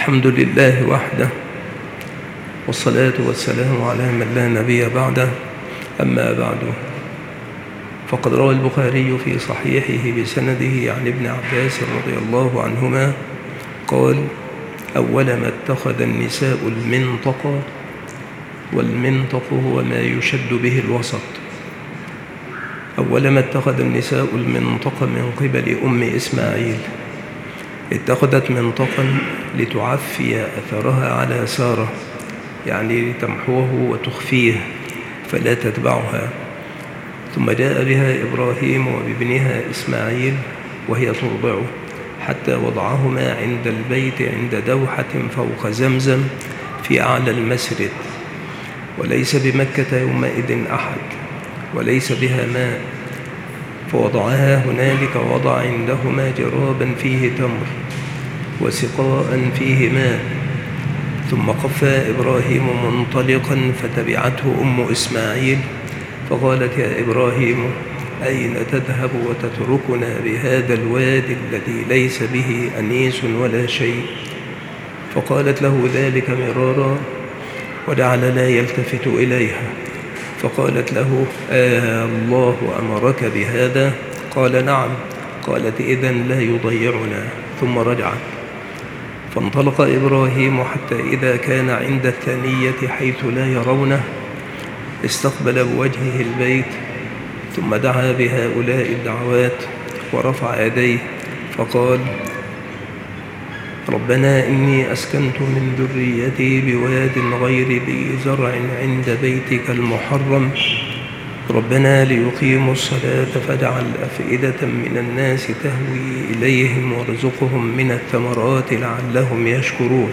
الحمد لله وحده، والصلاة والسلام على من لا نبي بعده. أما بعد، فقد روى البخاري في صحيحه بسنده عن ابن عباس رضي الله عنهما قال: أول ما اتخذ النساء المنطق، والمنطق هو ما يشد به الوسط. أول ما اتخذ النساء المنطق من قبل أم إسماعيل، اتخذت منطقا لتعفي أثرها على سارة، يعني لتمحوه وتخفيه فلا تتبعها. ثم جاء بها إبراهيم وبابنها إسماعيل وهي ترضعه، حتى وضعهما عند البيت عند دوحة فوق زمزم في أعلى المسرد، وليس بمكة يومئذ أحد، وليس بها ماء، فوضعها هنالك. وضع عندهما جرابا فيه تمر وسقاء فيه ماء. ثم قفى إبراهيم منطلقا، فتبعته أم إسماعيل فقالت: يا إبراهيم، أين تذهب وتتركنا بهذا الوادي الذي ليس به أنيس ولا شيء؟ فقالت له ذلك مرارا، وجعل لا يلتفت إليها. فقالت له: الله أمرك بهذا؟ قال: نعم. قالت: إذن لا يضيعنا. ثم رجعت. فانطلق إبراهيم حتى إذا كان عند الثانية حيث لا يرونه، استقبل بوجهه البيت، ثم دعا بهؤلاء الدعوات ورفع يديه فقال: ربنا إني أسكنت من ذريتي بواد غير ذي زرع عند بيتك المحرم، ربنا ليقيموا الصلاة فاجعل أفئدة من الناس تهوي إليهم وارزقهم من الثمرات لعلهم يشكرون.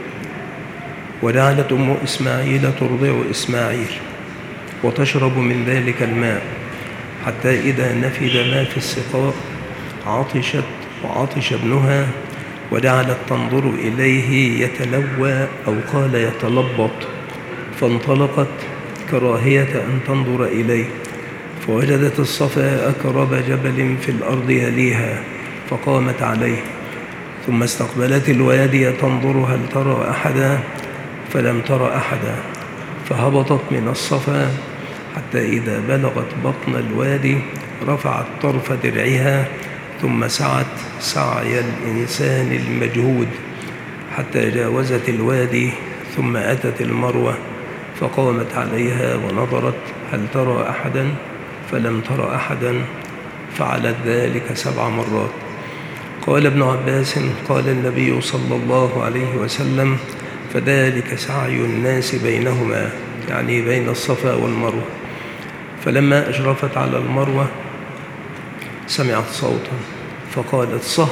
وجعلت أم إسماعيل ترضع إسماعيل وتشرب من ذلك الماء، حتى إذا نفد ما في السقاء عطشت وعطش ابنها، وجعلت تنظر إليه يتلوى أو قال يتلبط، فانطلقت كراهية أن تنظر إليه، فوجدت الصفا أكرب جبل في الأرض يليها، فقامت عليه. ثم استقبلت الوادي تنظر هل ترى أحدا، فلم تر أحدا، فهبطت من الصفا حتى إذا بلغت بطن الوادي رفعت طرف درعها، ثم سعت سعي الإنسان المجهود حتى جاوزت الوادي، ثم أتت المروة فقامت عليها ونظرت هل ترى أحدا، فلم تر أحدا، فعلت ذلك 7 مرات. قال ابن عباس: قال النبي صلى الله عليه وسلم: فذلك سعي الناس بينهما، يعني بين الصفا والمروة. فلما أشرفت على المروة سمعت صوتا فقالت: صه،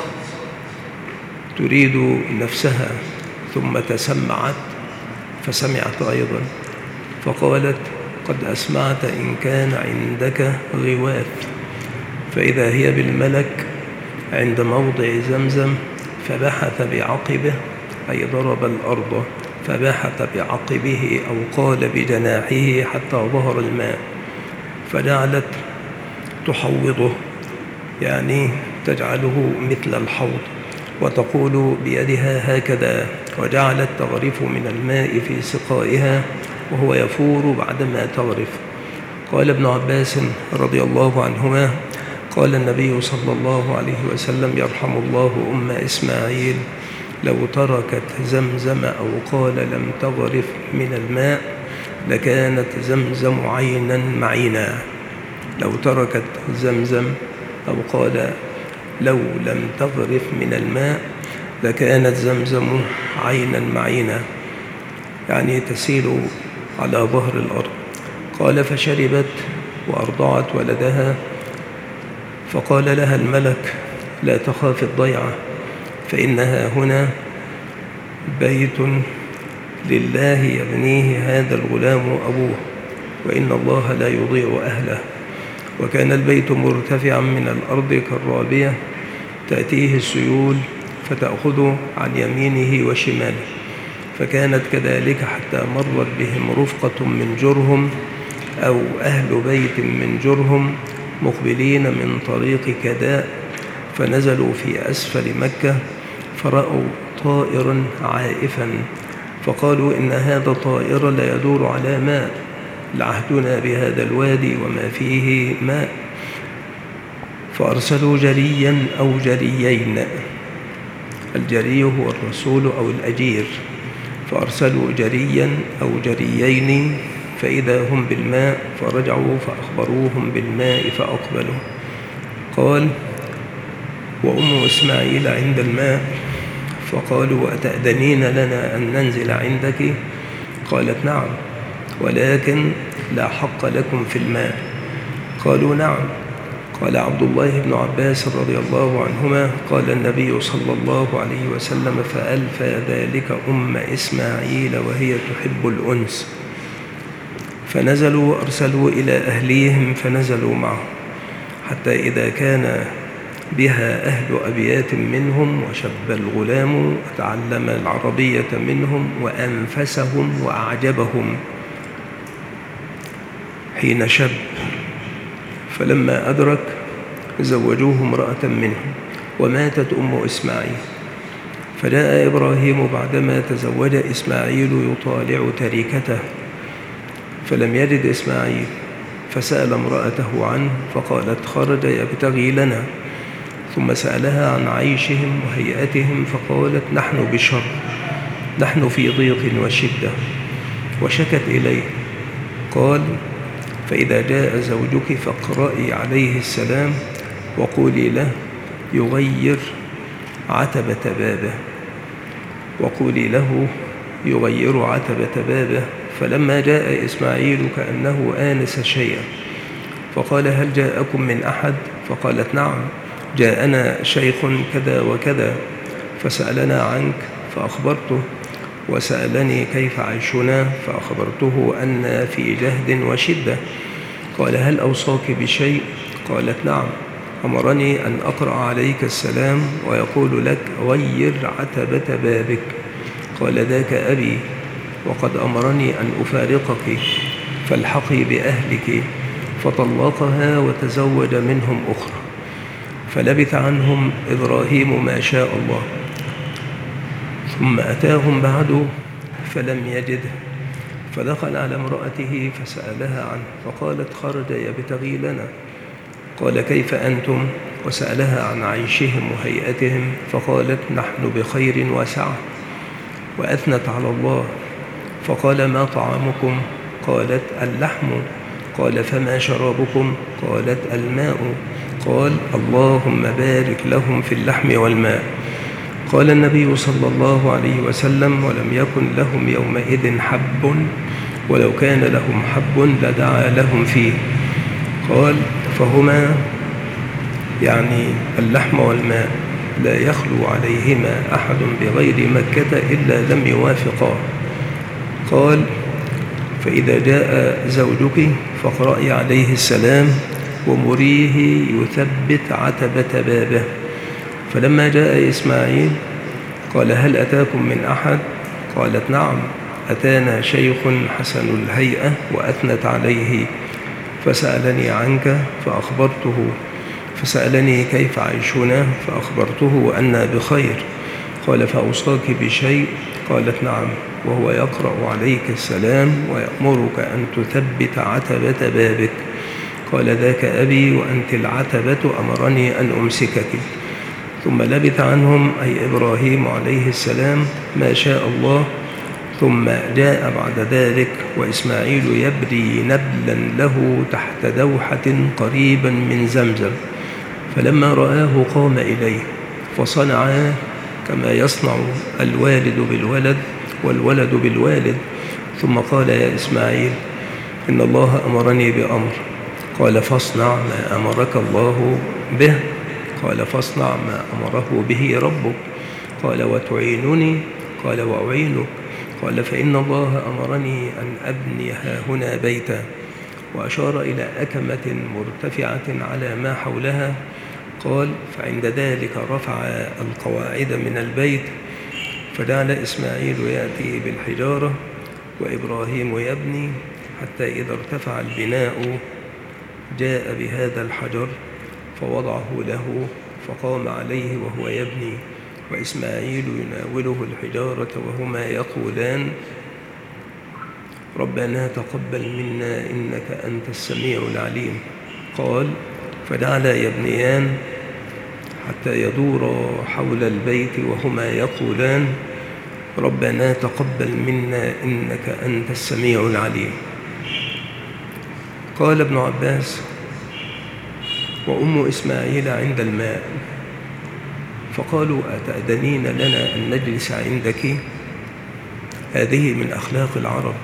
تريد نفسها، ثم تسمعت فسمعت أيضا، فقالت: قد أسمعت إن كان عندك غواث. فإذا هي بالملك عند موضع زمزم، فبحث بعقبه، أي ضرب الأرض فبحث بعقبه أو قال بجناحه حتى ظهر الماء، فجعلت تحوضه، يعني تجعله مثل الحوض، وتقول بيدها هكذا، وجعلت تغرف من الماء في سقائها وهو يفور بعدما تغرف. قال ابن عباس رضي الله عنهما: قال النبي صلى الله عليه وسلم: يرحم الله أم إسماعيل، لو تركت زمزم أو قال لم تغرف من الماء لكانت زمزم عينا معينا. لو تركت زمزم أو قال لو لم تغرف من الماء لكانت زمزم عينا معينا، يعني تسيل على ظهر الأرض. قال: فشربت وأرضعت ولدها، فقال لها الملك: لا تخاف الضيعة، فإنها هنا بيت لله يبنيه هذا الغلام أبوه، وإن الله لا يضيع أهله. وكان البيت مرتفعا من الأرض كالرابية، تأتيه السيول فتأخذ عن يمينه وشماله، فكانت كذلك حتى مرت بهم رفقة من جرهم أو أهل بيت من جرهم مقبلين من طريق كداء، فنزلوا في أسفل مكة، فرأوا طائرا عائفا، فقالوا إن هذا الطائر لا يدور على ماء، لعهدنا بهذا الوادي وما فيه ماء. فأرسلوا جريا أو جريين، الجري هو الرسول أو الأجير، فأرسلوا جريا أو جريين فإذا هم بالماء، فرجعوا فأخبروهم بالماء فأقبلوا. قال: وأم إسماعيل عند الماء، فقالوا: أتأذنين لنا أن ننزل عندك؟ قالت: نعم، ولكن لا حق لكم في الماء. قالوا: نعم. قال عبد الله بن عباس رضي الله عنهما: قال النبي صلى الله عليه وسلم: فألفى ذلك أم إسماعيل وهي تحب الأنس. فنزلوا وأرسلوا إلى أهليهم فنزلوا معه، حتى إذا كان بها أهل أبيات منهم وشب الغلام وتعلم العربية منهم وأنفسهم وأعجبهم حين شب، فلما أدرك زوجوه امرأة منهم، وماتت أم إسماعيل. فجاء إبراهيم بعدما تزوج إسماعيل يطالع تركته، فلم يجد إسماعيل، فسأل امرأته عنه، فقالت: خرج يبتغي لنا. ثم سألها عن عيشهم وهيئتهم، فقالت: نحن بشر، نحن في ضيق وشدة، وشكت إليه. قال: فإذا جاء زوجك فاقرئي عليه السلام وقولي له يغير عتبة بابه، وقولي له يغير عتبة بابه. فلما جاء إسماعيل كأنه آنس شيئا، فقال: هل جاءكم من أحد؟ فقالت: نعم، جاءنا شيخ كذا وكذا، فسألنا عنك فأخبرته، وسألني كيف عيشنا فأخبرته أن في جهد وشدة. قال: هل أوصاك بشيء؟ قالت: نعم، أمرني أن أقرأ عليك السلام ويقول لك غير عتبة بابك. قال: ذاك أبي، وقد أمرني أن أفارقك، فالحقي بأهلك. فطلقها وتزوج منهم أخرى. فلبث عنهم إبراهيم ما شاء الله، ثم أتاهم بعد فلم يجده، فدخل على امرأته فسألها عنه، فقالت: خرج يبتغي لنا. قال: كيف أنتم؟ وسألها عن عيشهم وهيئتهم، فقالت: نحن بخير وسعة، وأثنت على الله. فقال: ما طعامكم؟ قالت: اللحم. قال: فما شرابكم؟ قالت: الماء. قال: اللهم بارك لهم في اللحم والماء. قال النبي صلى الله عليه وسلم: ولم يكن لهم يومئذ حب، ولو كان لهم حب لدعا لهم فيه. قال: فهما يعني اللحم والماء لا يخلو عليهما أحد بغير مكة إلا لم يوافقا. قال: فإذا جاء زوجك فاقرأي عليه السلام ومريه يثبت عتبة بابه. فلما جاء إسماعيل قال: هل أتاكم من أحد؟ قالت: نعم، أتانا شيخ حسن الهيئة وأثنت عليه، فسألني عنك فأخبرته، فسألني كيف عيشنا فأخبرته أنا بخير. قال: فأوصاك بشيء؟ قالت: نعم، وهو يقرأ عليك السلام ويأمرك أن تثبت عتبة بابك. قال: ذاك أبي، وأنت العتبة أمرني أن أمسكك. ثم لبث عنهم أي إبراهيم عليه السلام ما شاء الله. ثم جاء بعد ذلك وإسماعيل يبري نبلا له تحت دوحة قريبا من زمزم، فلما رآه قام إليه فصنعا كما يصنع الوالد بالولد والولد بالوالد. ثم قال: يا إسماعيل، إن الله أمرني بأمر. قال: فاصنع ما أمرك الله به. قال: فاصنع ما أمره به ربك. قال: وتعينني؟ قال: وأعينك. قال: فإن الله أمرني أن أبني هاهنا بيتا، وأشار إلى أكمة مرتفعة على ما حولها. قال: فعند ذلك رفع القواعد من البيت، فجعل إسماعيل يأتي بالحجارة وإبراهيم يبني، حتى إذا ارتفع البناء جاء بهذا الحجر فوضعه له، فقام عليه وهو يبني، وإسماعيل يناوله الحجارة وهما يقولان ربنا تقبل منا إنك أنت السميع العليم. قال فجعلا يبنيان حتى يدورا حول البيت وهما يقولان ربنا تقبل منا إنك أنت السميع العليم. قال ابن عباس وأم إسماعيل عند الماء فقالوا أتأذنين لنا أن نجلس عندك؟ هذه من أخلاق العرب.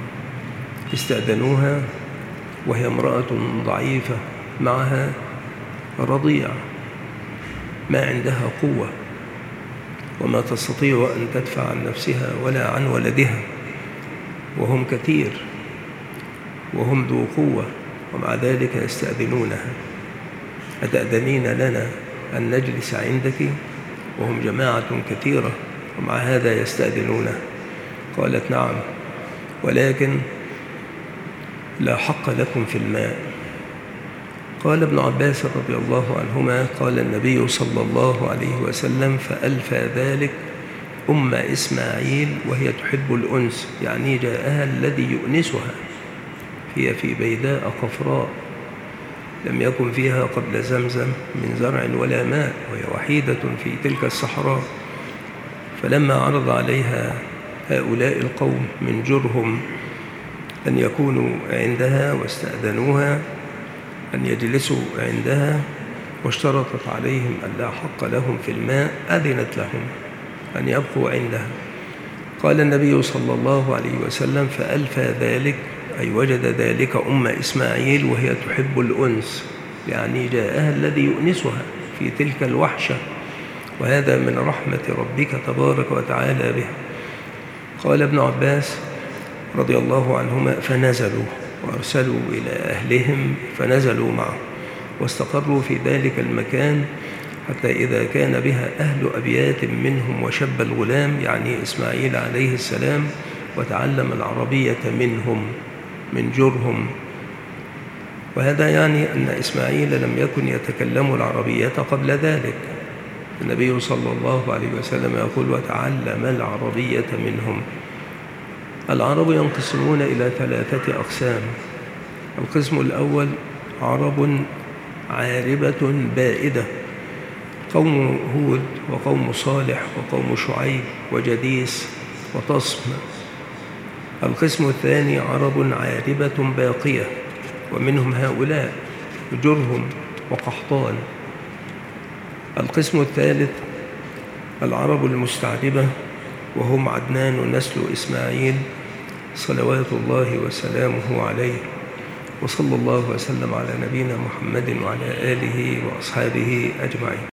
استأذنوها وهي امرأة ضعيفة معها رضيع ما عندها قوة وما تستطيع أن تدفع عن نفسها ولا عن ولدها، وهم كثير وهم ذو قوة، ومع ذلك يستأذنونها أتأذنين لنا أن نجلس عندك؟ وهم جماعة كثيرة ومع هذا يستأذنونه. قالت نعم، ولكن لا حق لكم في الماء. قال ابن عباس رضي الله عنهما قال النبي صلى الله عليه وسلم فألفى ذلك أم إسماعيل وهي تحب الأنس، يعني جاءها الذي يؤنسها. هي في بيداء قفراء لم يكن فيها قبل زمزم من زرع ولا ماء، وهي وحيدة في تلك الصحراء. فلما عرض عليها هؤلاء القوم من جرهم أن يكونوا عندها واستأذنوها أن يجلسوا عندها واشترطت عليهم أن لا حق لهم في الماء، أذنت لهم أن يبقوا عندها. قال النبي صلى الله عليه وسلم فألفى ذلك أي وجد ذلك أم إسماعيل وهي تحب الأنس، يعني جاءها الذي يؤنسها في تلك الوحشة، وهذا من رحمة ربك تبارك وتعالى بها. قال ابن عباس رضي الله عنهما فنزلوا وأرسلوا إلى أهلهم فنزلوا معه واستقروا في ذلك المكان حتى إذا كان بها أهل أبيات منهم وشب الغلام يعني إسماعيل عليه السلام وتعلم العربية منهم من جرهم. وهذا يعني أن إسماعيل لم يكن يتكلم العربية قبل ذلك. النبي صلى الله عليه وسلم يقول وتعلم العربية منهم. العرب ينقسمون إلى 3 أقسام. القسم الأول عرب عاربة بائدة، قوم هود وقوم صالح وقوم شعيب وجديس وتصم. القسم الثاني عرب عاربة باقية، ومنهم هؤلاء جرهم وقحطان. القسم الثالث العرب المستعربة، وهم عدنان نسل إسماعيل صلوات الله وسلامه عليه، وصلى الله وسلم على نبينا محمد وعلى آله وأصحابه أجمعين.